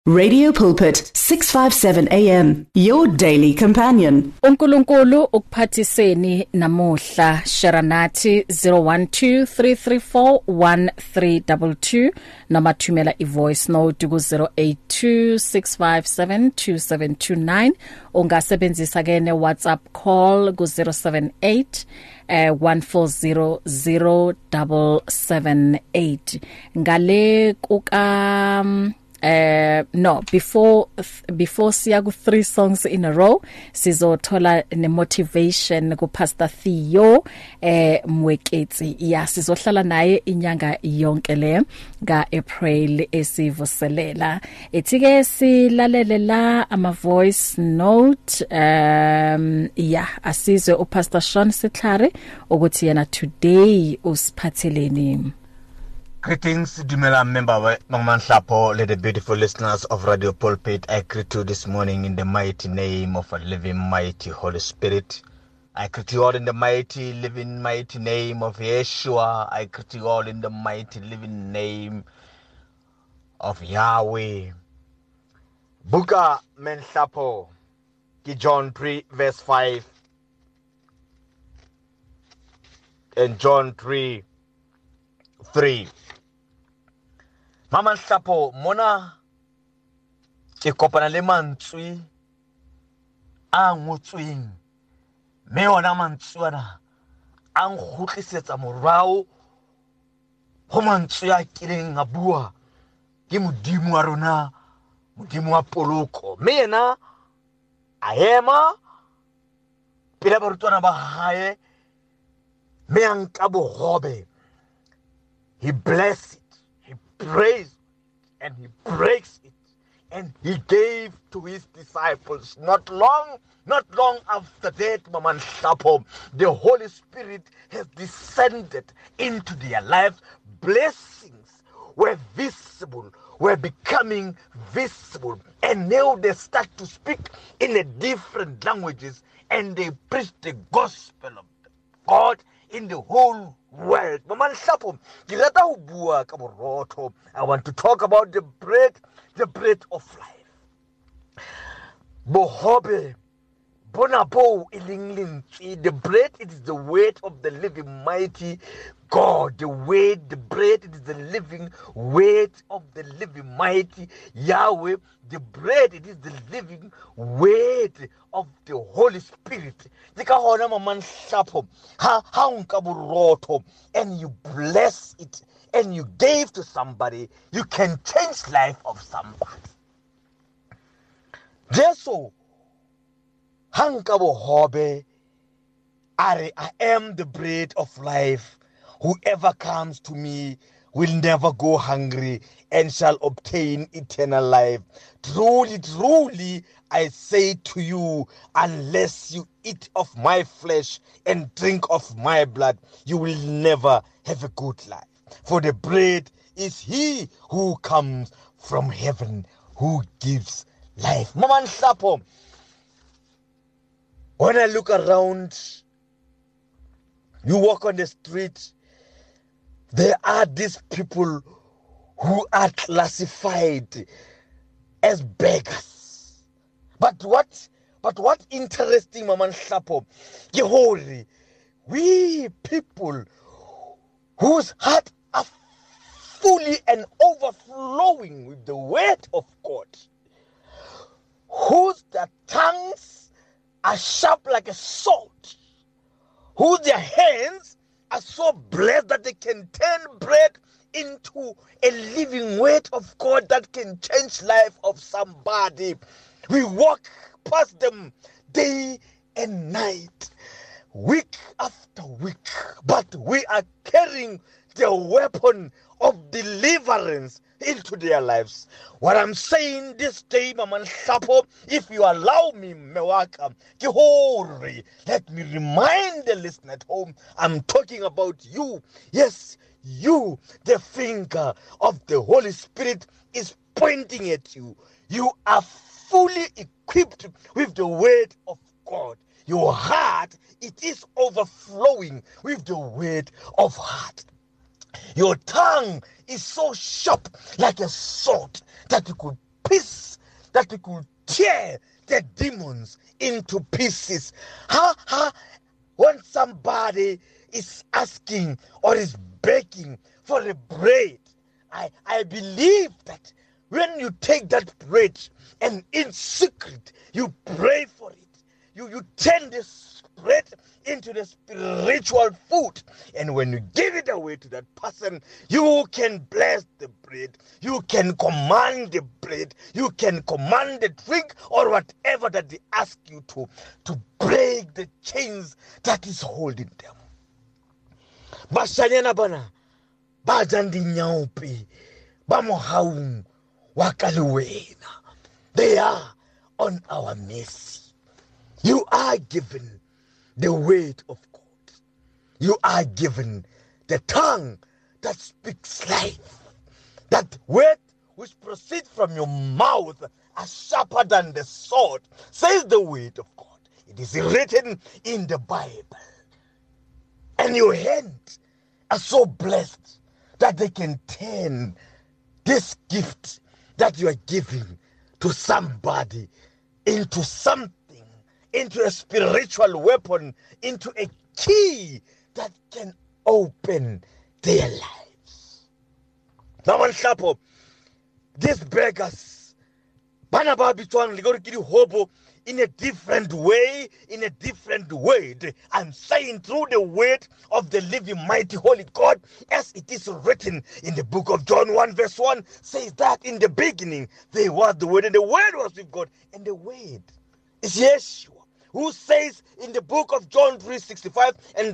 Radio Pulpit 657 AM, your daily companion. uNkulunkulu ukuphathiseni namuhla. Sharanathi 0123341322 noma thumela ivoice note ku 0826572729. Ungasebenzisa ke ne WhatsApp call ku 078 1400778. Ngale kuka no, before siya ku 3 songs in a row, sizothola ne motivation ku Pastor Theo Mweketsi. Ya sizohlala naye inyanga yonke le nga April esivuselela. Ethike silalele la ama voice note ya asizwe u Pastor Sean Sitlare ukuthi yena today usiphatheleni. Greetings, Dumela member, Mama Hlapo, let the beautiful listeners of Radio Pulpit. I greet you this morning in the mighty name of a living, mighty Holy Spirit. I greet you all in the mighty, living, mighty name of Yeshua. I greet you all in the mighty, living name of Yahweh. Buka Men Hlapo, John 3, verse 5, and John 3, 3. Mama Hlapo mona ke kopana le mantswe a ngotsweng me ona mantswana a ngotlisetsa morao go mantswe a kileng a bua ke modimo wa rona, modimo wa poloko. Me yena a ema pele barutwana ba gae me anka bogobe. He blessed it, he praised, and he breaks it, and he gave to his disciples. Not long after that, Mama Hlapo, the Holy Spirit has descended into their lives. Blessings were visible, were becoming visible, and now they start to speak in a different languages, and they preach the gospel of God in the whole world. Mama Hlapo, I want to talk about the bread of life. Bohobe, bonabo ilingling. The bread, it is the word of the living mighty God. The bread, it is the living word of the living mighty Yahweh. The bread, it is the living word of the Holy Spirit. And you bless it, and you gave to somebody, you can change life of somebody. Jesu, hankabo hobe, I am the bread of life. Whoever comes to me will never go hungry and shall obtain eternal life. Truly, truly, I say to you, unless you eat of my flesh and drink of my blood, you will never have a good life. For the bread is he who comes from heaven, who gives life. Mama Hlapo, when I look around, you walk on the street, there are these people who are classified as beggars. But what interesting, Mama Hlapo, holy, we people whose heart are fully and overflowing with the word of God, whose their tongues are sharp like a sword, whose their hands are so blessed that they can turn bread into a living word of God that can change life of somebody. We walk past them day and night, week after week, but we are carrying the weapon of deliverance into their lives. What I'm saying this day, Mama Hlapo, if you allow me, Mewaka, let me remind the listener at home, I'm talking about you. Yes, you, the finger of the Holy Spirit is pointing at you. You are fully equipped with the word of God. Your heart, it is overflowing with the word of heart. Your tongue is so sharp like a sword that you could peace that we could tear the demons into pieces. When somebody is asking or is begging for a bread, I believe that when you take that bread and in secret you pray for it, you turn this bread into the spiritual food, and when you give it away to that person, you can bless the bread, you can command the bread, you can command the drink or whatever that they ask you to break the chains that is holding them. Bashanyana bana bajandi nyaupi bamohaung wakaliwena, they are on our mercy. You are given the word of God. You are given the tongue that speaks life. That word which proceeds from your mouth are sharper than the sword, says the word of God. It is written in the Bible. And your hands are so blessed that they can turn this gift that you are giving to somebody into something, into a spiritual weapon, into a key that can open their lives. Now, one shapo, these beggars, Banaba Bitwang, Ligoriki Hobo, in a different way, in a different word. I'm saying through the word of the living, mighty, holy God, as it is written in the book of John 1 verse 1, says that in the beginning there was the word, and the word was with God, and the word is Yeshua, who says in the book of John 3:65 and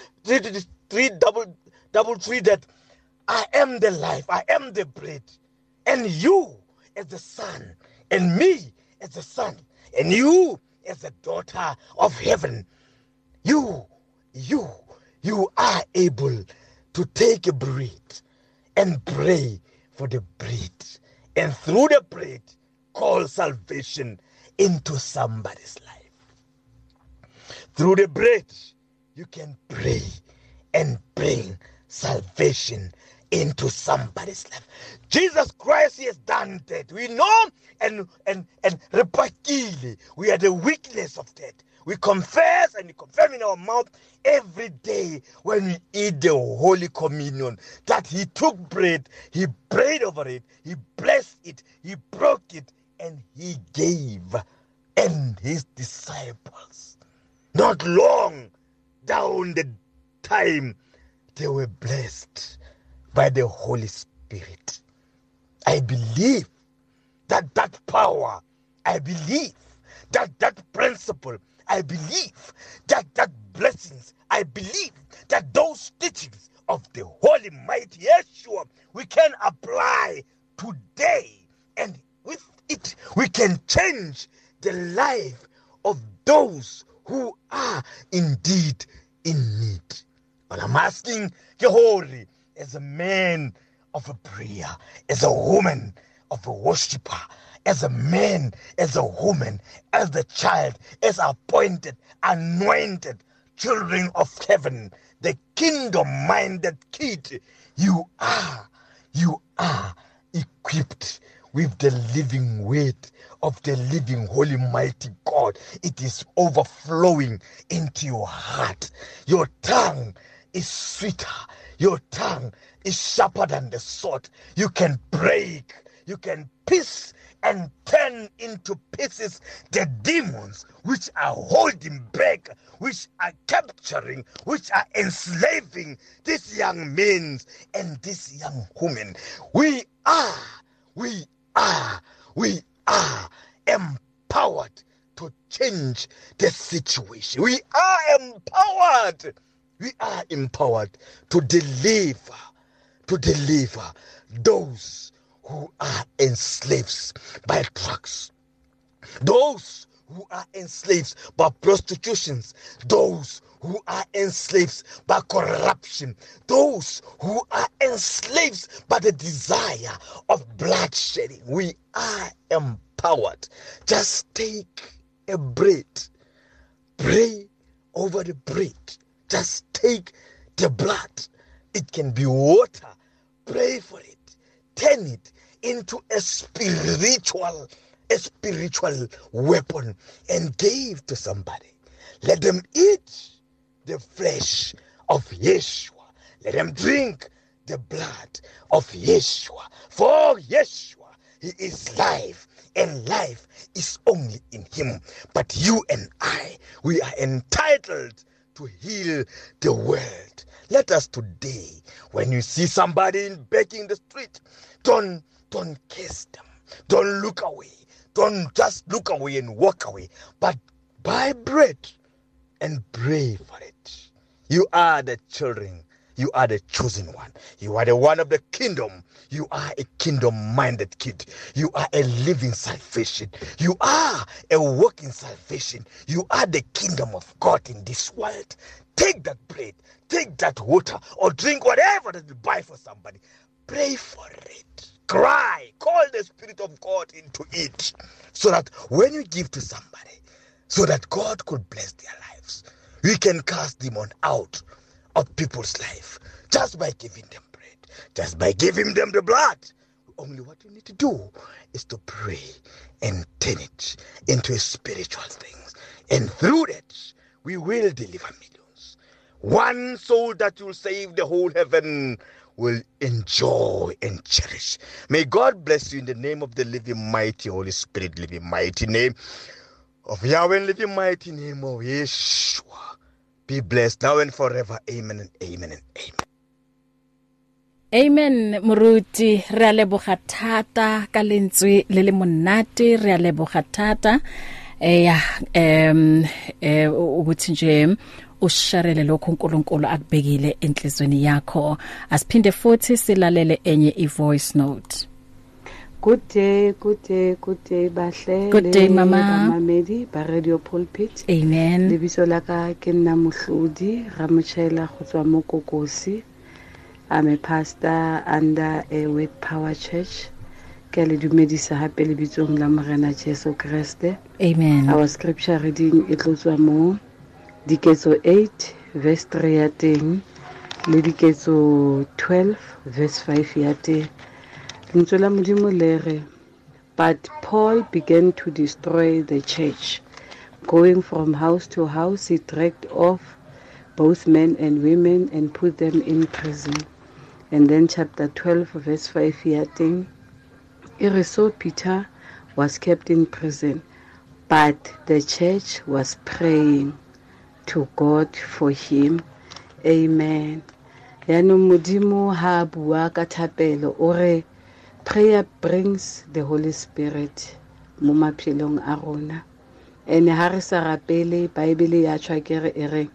3:33 that I am the life, I am the bread, and you as the son, and me as the son, and you as the daughter of heaven, you are able to take a bread and pray for the bread, and through the bread call salvation into somebody's life. Through the bread you can pray and bring salvation into somebody's life. Jesus Christ, he has done that. We know and repakile. We are the weakness of that. We confess and we confirm in our mouth every day when we eat the Holy Communion that he took bread, he prayed over it, he blessed it, he broke it, and he gave and his disciples. Not long down the time, they were blessed by the Holy Spirit. I believe that power, I believe that principle, I believe that blessings, I believe that those teachings of the Holy Mighty Yeshua we can apply today, and with it we can change the life of those who are indeed in need. But I'm asking Kehori, as a man of a prayer, as a woman of a worshiper, as a man, as a woman, as the child, as appointed, anointed children of heaven, the kingdom-minded kid, you are equipped with the living word of the living holy mighty God. It is overflowing into your heart. Your tongue is sweeter. Your tongue is sharper than the sword. You can break, you can piece and turn into pieces the demons which are holding back, which are capturing, which are enslaving these young men and these young women. We are empowered to change the situation. We are empowered. We are empowered to deliver those who are enslaved by drugs, those who are enslaved by prostitutions, those who are enslaved by corruption, those who are enslaved by the desire of bloodshedding. We are empowered. Just take a bread, pray over the bread. Just take the blood. It can be water. Pray for it. Turn it into a spiritual weapon and gave to somebody. Let them eat the flesh of Yeshua. Let them drink the blood of Yeshua. For Yeshua, he is life, and life is only in him. But you and I, we are entitled to heal the world. Let us today, when you see somebody begging the street, don't curse them. Don't look away. Don't just look away and walk away, but buy bread and pray for it. You are the children. You are the chosen one. You are the one of the kingdom. You are a kingdom-minded kid. You are a living salvation. You are a working salvation. You are the kingdom of God in this world. Take that bread, take that water, or drink whatever that you buy for somebody. Pray for it. Cry. Call the Spirit of God into it, so that when you give to somebody, so that God could bless their lives, we can cast demon out of people's life just by giving them bread, just by giving them the blood. Only what you need to do is to pray and turn it into a spiritual thing, and through that we will deliver millions. One soul that will save the whole heaven will enjoy and cherish. May God bless you in the name of the living mighty Holy Spirit, living mighty name of Yahweh, living mighty name of Yeshua. Be blessed now and forever. Amen and amen and amen. Amen. Moruti, re a leboga thata ka lentswe le le monate, re a leboga thata. Ukuthi nje usharele lokho uNkulunkulu akubekile enhlizweni yakho. Asiphinde futhi silalele enye ivoice note. Good day, bahle. Good day, Mama. Mamedi, ba Radio Pulpit. Amen. Lebiso la ka ke nna Mohlodi, Ramotshela go tswa mo Kokosi. I'm a pastor under a Word Power Church. Ke le dumedisa hape lebitsong la Morena Jesu Kriste. Amen. Our scripture reading e tlotswa mo Diketso 8 verse 3 ya teng le Diketso 12 verse 5 ya teng. But Paul began to destroy the church. Going from house to house, he dragged off both men and women and put them in prison. And then chapter 12, verse 5 here, so Peter was kept in prison, but the church was praying to God for him. Amen. Yano modimo ha bua ka thapelo ore prayer brings the Holy Spirit mo maphelong a rona. Ene ha re sa rapele Bible ya tshwa kere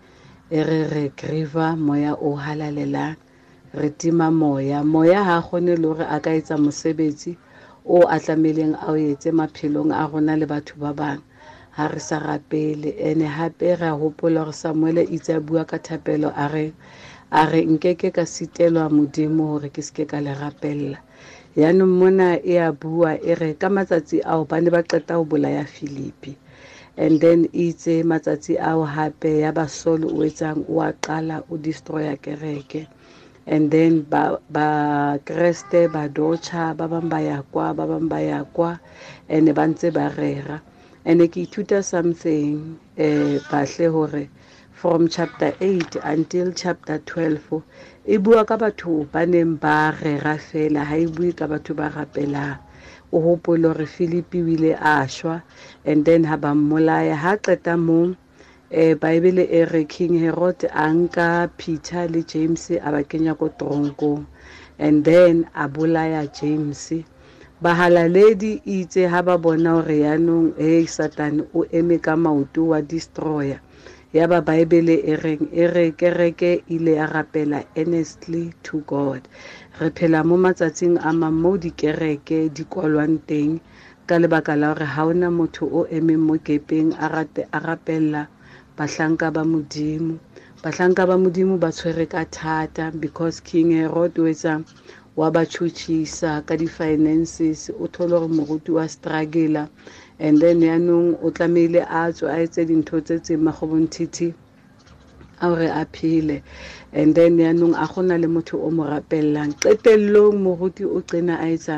re grieva moya o halalela re tima moya ha gone le gore a ka etsa mosebetsi o atlameleng a o etse maphelong a rona le batho ba bang ha re sa rapele. Ene hape ra hopola gore Samuel itse bua ka thapelo a re nkeke ka sitelwa modimo hore ke seke ka le rapella. Yaanong mona e a bua e re ka matsatsi ao ba ne ba qeta ho bolaya Filipi, and then itse matsatsi ao hape ya ba Saul o etsang o a qala o destroya kereke, and then ba Kriste ba docha ba bang ba ya kwa ene ba ntse ba rera. Ene ke ithuta something bahle hore from chapter 8 until chapter 12 e bua ka batho ba neng ba rera fela, ha e bue ka batho ba rapelang. O hopole re Filipi wile a shwa, and then ha ba mmolaya. Ha qeta mo Bible e re King Herod a nka Peter le James a ba kenya ko tronko, and then a bolaya James. Bahalaledi itse ha ba bona hore yaanong Satan o eme ka maoto wa destroyer. Ya ba Bible e re kereke ile a rapela earnestly to God. Re phela mo matsatsing a mo di kereke di kwalwang teng ka lebaka la hore ha ona motho o emeng mo kepeng a rapella bahlanka ba modimo. Bahlanka ba modimo ba tshwere ka thata because King Herod o etsa wa ba tshutshisa ka di finances, o thola hore moruti wa struggle, and then yaanong o tlamehile a tswa a etse dintho tse tse magobonthithi a re a phele, and then yaanong a gona le motho o mo rapellang. Qetellong moruti o qena a etsang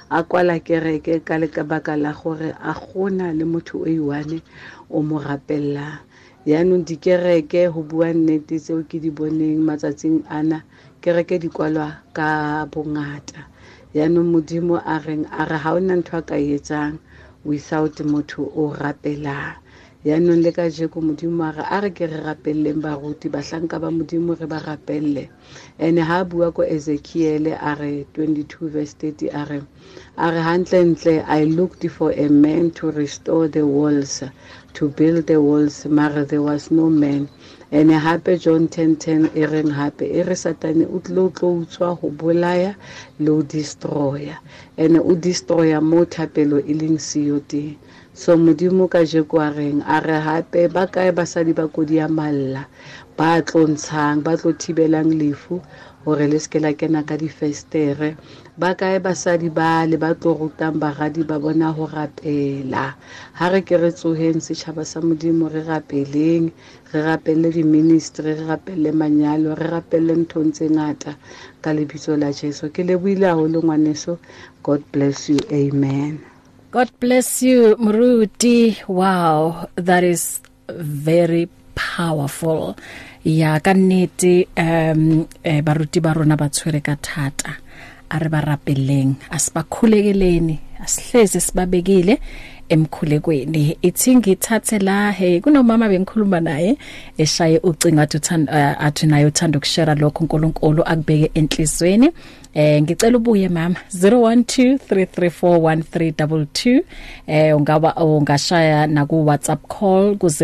a kwala kereke ka le ka baka la gore a gona le motho o iwane o mo rapella. Yaanong dikereke go bua nnete tseo ke di boneng matsatsing ana kereke di kwalwa ka bongata. Yaanong modimo a re ha ona ntho a ka etsang without motho o rapela. Yaanong le ka jeko modimo a re ke re rapelleng baruti bahlanka ba modimo re ba rapelle. Ene ha bua ko Ezekiel a re 22 verse 30 a re hantle I looked for a man to restore the walls, to build the walls, mara there was no man. Ene hape John 10:10 e reng hape e re satane o tlo utswa go bolaya le o destroya. Ene o destroya mo thapelo e leng siyo teng. So modimo ka jeko a re hape ba kae basadi ba kodi ya malla ba tlontshang ba tlo thibelang lefu hore le ske la kena ka difestere. Ba kae basadi ba le ba tlo rutang bagadi ba bona ho rapela. Ha re ke re tsoheng setjhaba sa modimo re rapeleng, re rapelle di ministry, re rapelle manyalo, re rapelle ntho tse ngata ka lebitso la Jesu. Ke lebohile haholo ngwaneso. God bless you. Amen. God bless you, Muruti. Wow, that is very powerful. Ya kannete baruti ba rona ba tshwere ka thata a re ba rapeleng asibakhulekeleni asihleze sibabekile emkhulekweni. Ithi ngithathe la kunomama bengikhuluma naye eshaye ucinga athi naye uthanda ukushare lokho uNkulunkulu akubeke enhlizweni. Ngicela ubuye mama 0123341322 ungashaya na ku WhatsApp call ku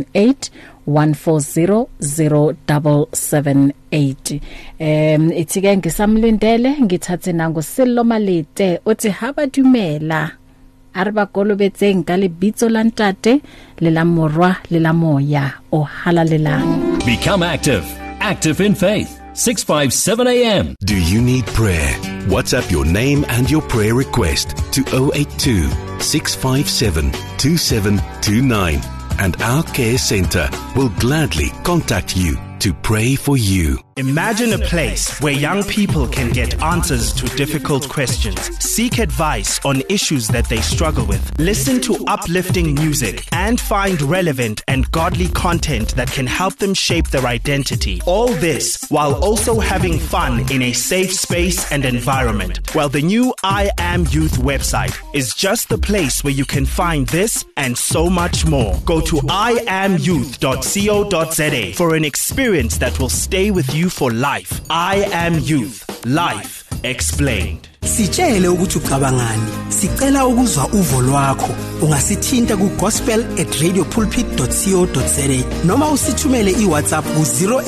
078 ithi ke ngisamlindele ngithathe nango Sello Malete uthi haba dumela are ba kolobetseng ka lebitso la ntate le la morwa le la moya o halalelang. Become active in faith. 657 AM. Do you need prayer? WhatsApp your name and your prayer request to 082 657 2729 and our care center will gladly contact you to pray for you. Imagine a place where young people can get answers to difficult questions, seek advice on issues that they struggle with, listen to uplifting music, and find relevant and godly content that can help them shape their identity. All this while also having fun in a safe space and environment. Well, the new I Am Youth website is just the place where you can find this and so much more. Go to iamyouth.co.za for an experience that will stay with you for life. I Am Youth. Life explained. Sitshele ukuthi ucabangani. Sicela ukuzwa uvo lwakho. Ungasithinta ku gospel@radiopulpit.co.za noma usithumele iWhatsApp ku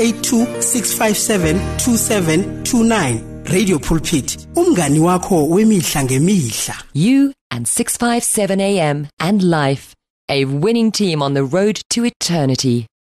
0826572729. Radio Pulpit, umngani wakho wemihla ngemihla. You and 657 AM and life, a winning team on the road to eternity.